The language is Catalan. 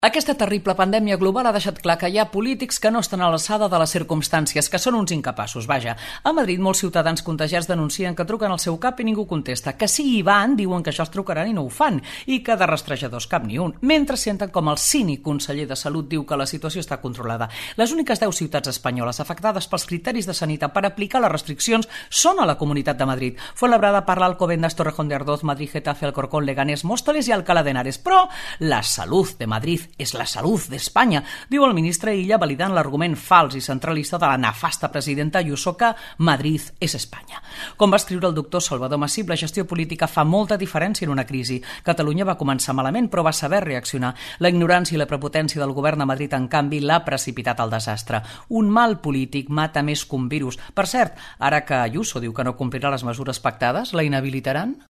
Aquesta terrible pandèmia global ha deixat clar que hi ha polítics que no estan a l'alçada de les circumstàncies, que són uns incapaços. Vaja, a Madrid molts ciutadans contagiats denuncien que truquen al seu CAP i ningú contesta, que si hi van diuen que això els trucaran i no ho fan, i que de rastrejadors cap ni un, mentre senten com el cínic conseller de Salut diu que la situació està controlada. Les úniques 10 ciutats espanyoles afectades pels criteris de sanitat per aplicar les restriccions són a la Comunitat de Madrid. Fuenlabrada, Parla, Alcobendas, Torrejón de Ardoz, Madrid, Getafe, Alcorcón, Leganés, Móstoles i Alcalá de Henares. Però la salut de Madrid és la salut d'Espanya, diu el ministre Illa, validant l'argument fals i centralista de la nefasta presidenta Ayuso que Madrid és Espanya. Com va escriure el doctor Salvador Massip, la gestió política fa molta diferència en una crisi. Catalunya va començar malament, però va saber reaccionar. La ignorància i la prepotència del govern de Madrid, en canvi, l'ha precipitat al desastre. Un mal polític mata més que un virus. Per cert, ara que Ayuso diu que no complirà les mesures pactades, la inhabilitaran?